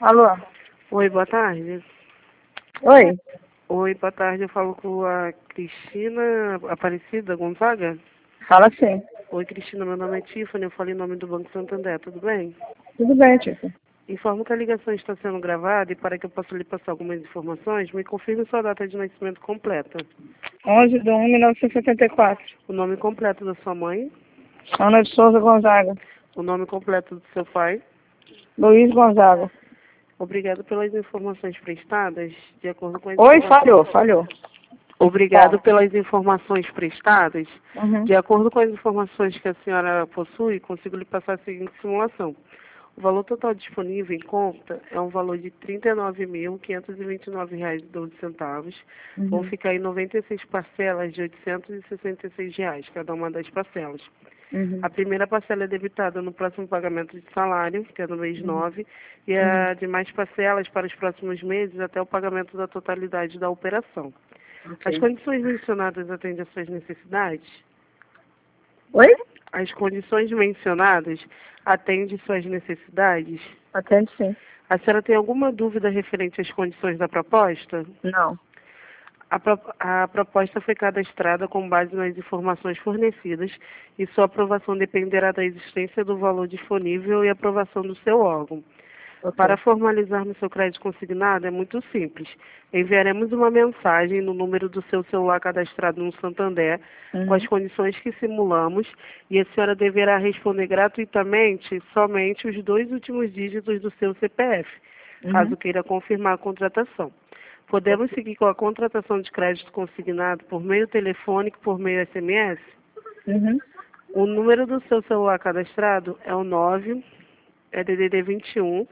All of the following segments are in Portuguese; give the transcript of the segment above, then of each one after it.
Alô? Oi, boa tarde. Oi? Oi, boa tarde. Eu falo com a Cristina Aparecida Gonzaga. Fala sim. Oi, Cristina, meu nome é Tiffany, eu falo em nome do Banco Santander, tudo bem? Tudo bem, Tifa. Informo que a ligação está sendo gravada e para que eu possa lhe passar algumas informações, me confirme sua data de nascimento completa. 11/1/1974. O nome completo da sua mãe, Ana de Souza Gonzaga. o nome completo do seu pai. Luiz Gonzaga. Obrigado pelas informações prestadas, de acordo com as Oi, informações. falhou. Obrigado Fala. pelas informações prestadas. Uhum. De acordo com as informações que a senhora possui, consigo lhe passar a seguinte simulação. O valor total disponível em conta é um valor de R$ 39.529,12. Vão Uhum. ficar em 96 parcelas de R$ 866, cada uma das parcelas. Uhum. A primeira parcela é debitada no próximo pagamento de salário, que é no mês 9, e Uhum. as demais parcelas para os próximos meses até o pagamento da totalidade da operação. As Ok. condições mencionadas atendem às suas necessidades? Oi? As condições mencionadas atendem suas necessidades? Atende sim. A senhora tem alguma dúvida referente às condições da proposta? Não. A proposta foi cadastrada com base nas informações fornecidas e sua aprovação dependerá da existência do valor disponível e aprovação do seu órgão. Ok. Para formalizarmos seu crédito consignado é muito simples. Enviaremos uma mensagem no número do seu celular cadastrado no Santander com as Uhum. condições que simulamos e a senhora deverá responder gratuitamente somente os 2 últimos dígitos do seu CPF, caso Uhum. queira confirmar a contratação. Podemos seguir com a contratação de crédito consignado por meio telefônico, por meio SMS? Uhum. O número do seu celular cadastrado é o 9, é DDD 21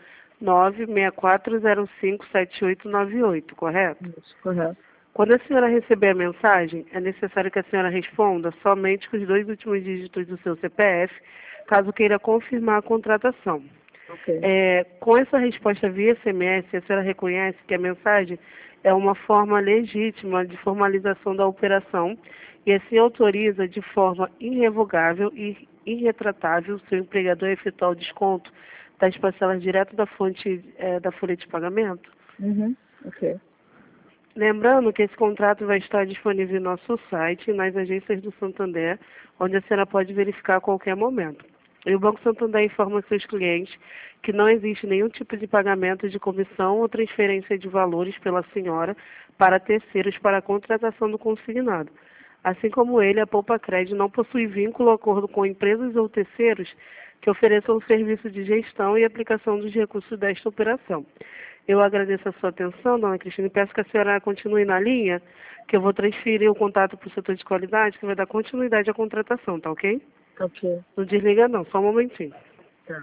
964057898, correto? Isso, correto. Quando a senhora receber a mensagem, é necessário que a senhora responda somente com os 2 últimos dígitos do seu CPF, caso queira confirmar a contratação. Ok. Com essa resposta via SMS, a senhora reconhece que a mensagem é uma forma legítima de formalização da operação e assim autoriza de forma irrevogável e irretratável o seu empregador a efetuar o desconto das parcelas direto da fonte da folha de pagamento? Uhum. Ok. Lembrando que esse contrato vai estar disponível em nosso site e nas agências do Santander, onde a senhora pode verificar a qualquer momento. E o Banco Santander informa seus clientes que não existe nenhum tipo de pagamento de comissão ou transferência de valores pela senhora para terceiros para a contratação do consignado. Assim como ele, a Poupa Crédito não possui vínculo ou acordo com empresas ou terceiros que ofereçam o serviço de gestão e aplicação dos recursos desta operação. Eu agradeço a sua atenção, dona Cristina, e peço que a senhora continue na linha, que eu vou transferir o contato para o setor de qualidade, que vai dar continuidade à contratação, tá ok? Ok. Não desliga não, só um momentinho. Tá.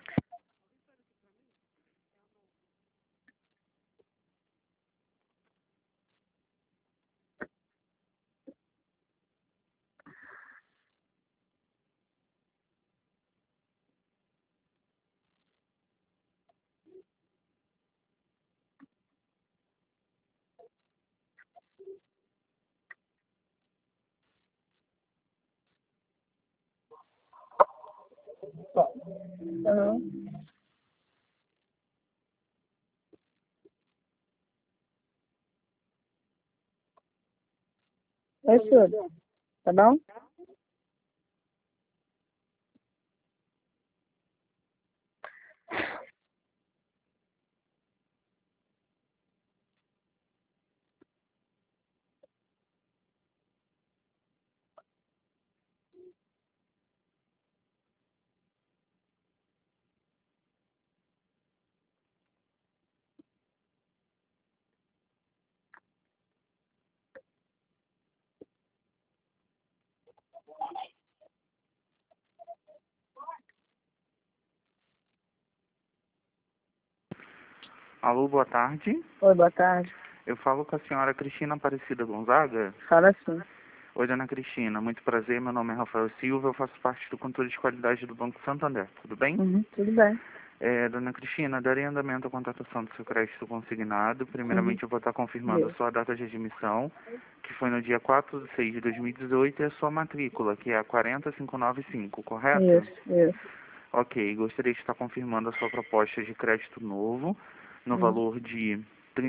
Uhum. É tudo. Tá bom? Alô, boa tarde. Oi, boa tarde. Eu falo com a senhora Cristina Aparecida Gonzaga. Fala sim. Oi, dona Cristina. Muito prazer. Meu nome é Rafael Silva. Eu faço parte do controle de qualidade do Banco Santander. Tudo bem? Uhum. Tudo bem. Dona Cristina, darei andamento à contratação do seu crédito consignado. Uhum. Primeiramente, eu vou estar confirmando a Isso. sua data de admissão, que foi no dia 4/6/2018, e a sua matrícula, que é a 40595, correto? Isso. Ok, gostaria de estar confirmando a sua proposta de crédito novo no valor de R$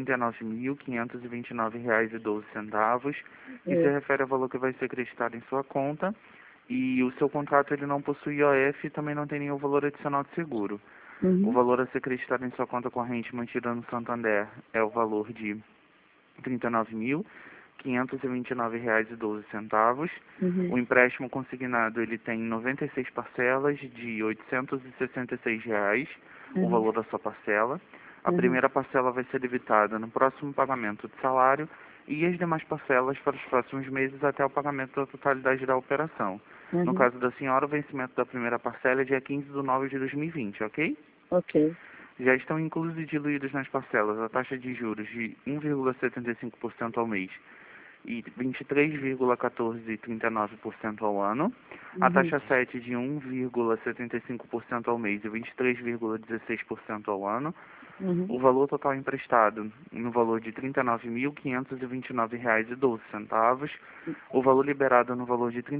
39.529,12. Isso se refere ao valor que vai ser acreditado em sua conta. E o seu contrato ele não possui IOF e também não tem nenhum valor adicional de seguro. O valor a ser acreditado em sua conta corrente mantida no Santander é o valor de R$ 39.529,12. O empréstimo consignado ele tem 96 parcelas de R$ 866, o valor da sua parcela. A primeira parcela vai ser debitada no próximo pagamento de salário e as demais parcelas para os próximos meses até o pagamento da totalidade da operação. No caso da senhora, o vencimento da primeira parcela é dia 15 de nove de 2020, ok? Ok. Já estão inclusos e diluídos nas parcelas a taxa de juros de 1,75% ao mês e 23,1439% ao ano, a taxa 7 de 1,75% ao mês e 23,16% ao ano, o valor total emprestado no valor de R$ 39.529,12, o valor liberado no valor de R$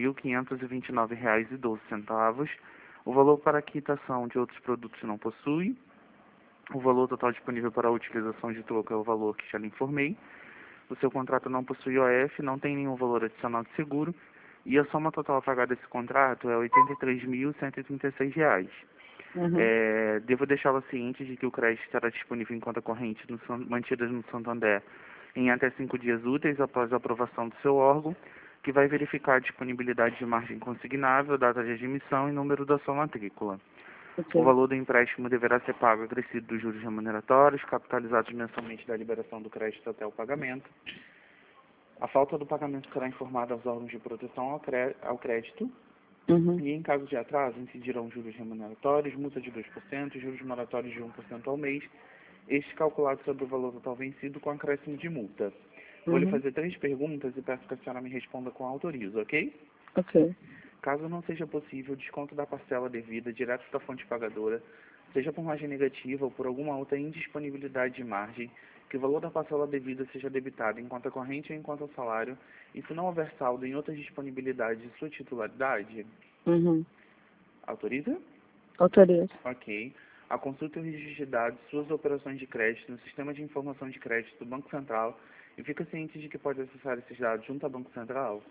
39.529,12, o valor para quitação de outros produtos não possui, o valor total disponível para a utilização de troca é o valor que já lhe informei. O seu contrato não possui IOF, não tem nenhum valor adicional de seguro e a soma total a pagar desse contrato é R$ 83.136. Devo deixá-la ciente de que o crédito estará disponível em conta corrente mantida no Santander em até 5 dias úteis após a aprovação do seu órgão, que vai verificar a disponibilidade de margem consignável, data de admissão e número da sua matrícula. O valor do empréstimo deverá ser pago acrescido dos juros remuneratórios, capitalizados mensalmente da liberação do crédito até o pagamento. A falta do pagamento será informada aos órgãos de proteção ao crédito e, em caso de atraso, incidirão juros remuneratórios, multa de 2% e juros moratórios de 1% ao mês, este calculado sobre o valor total vencido com acréscimo de multa. Vou lhe fazer 3 perguntas e peço que a senhora me responda com autorizo, ok? Ok. Caso não seja possível o desconto da parcela devida direto da fonte pagadora, seja por margem negativa ou por alguma outra indisponibilidade de margem, que o valor da parcela devida seja debitado em conta corrente ou em conta salário, e se não houver saldo em outras disponibilidades de sua titularidade, autoriza? Autorizo. Ok. A consulta e o registro de dados, suas operações de crédito no Sistema de Informação de Crédito do Banco Central e fica ciente de que pode acessar esses dados junto ao Banco Central?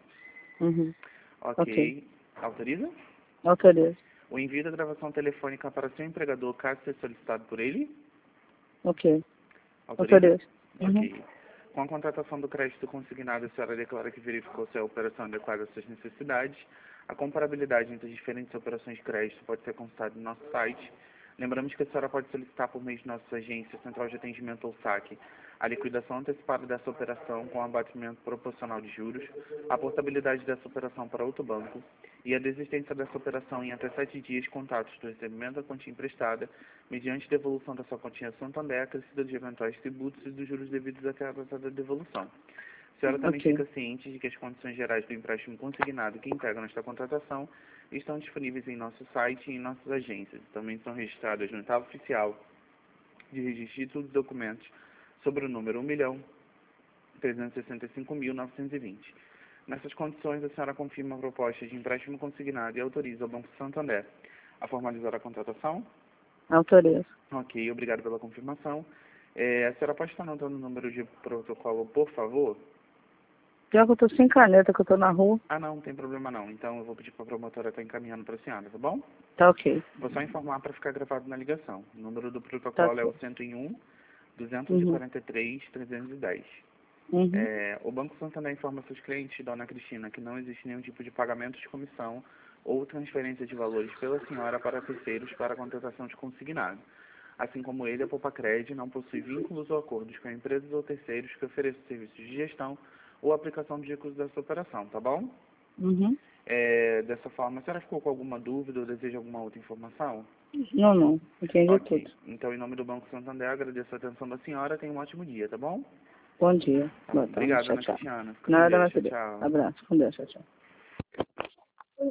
Ok. Autoriza? Autorizo. O envio da gravação telefônica para seu empregador, caso seja solicitado por ele? Ok. Autoriza? Autorizo. Ok. Com a contratação do crédito consignado, a senhora declara que verificou se a operação é adequada às suas necessidades. A comparabilidade entre as diferentes operações de crédito pode ser consultada no nosso site. Lembramos que a senhora pode solicitar por meio de nossas agências, Central de Atendimento ou SAC, a liquidação antecipada dessa operação com abatimento proporcional de juros, a portabilidade dessa operação para outro banco e a desistência dessa operação em até 7 dias contados do recebimento da quantia emprestada, mediante devolução da sua quantia Santander, acrescida de eventuais tributos e dos juros devidos até a data da devolução. A senhora também fica ciente de que as condições gerais do empréstimo consignado que integram esta contratação estão disponíveis em nosso site e em nossas agências. Também são registradas no Estado Oficial de Registro de Títulos e Documentos sobre o número 1.365.920. Nessas condições, a senhora confirma a proposta de empréstimo consignado e autoriza o Banco Santander a formalizar a contratação? Autorizo. Ok, obrigado pela confirmação. A senhora pode estar anotando o número de protocolo, por favor? Pior que eu tô sem caneta, que eu tô na rua. Ah, não tem problema não. Então eu vou pedir para a promotora estar encaminhando para a senhora, tá bom? Tá ok. Vou só informar para ficar gravado na ligação. O número do protocolo é o 101-243-310. O Banco Santander informa seus clientes, dona Cristina, que não existe nenhum tipo de pagamento de comissão ou transferência de valores pela senhora para terceiros para a contratação de consignado. Assim como ele, a Poupacred não possui vínculos ou acordos com empresas ou terceiros que ofereçam serviços de gestão ou aplicação de recursos dessa operação, tá bom? Dessa forma, a senhora ficou com alguma dúvida ou deseja alguma outra informação? Não. Entendi Ok. tudo. Então, em nome do Banco Santander, agradeço a atenção da senhora. Tenha um ótimo dia, tá bom? Bom dia. Boa tarde. Obrigado, Tchau, Ana tchau. Cristiana. Fica com Nada Deus. mais. Tchau, tchau. Abraço. Com Deus. Tchau, tchau.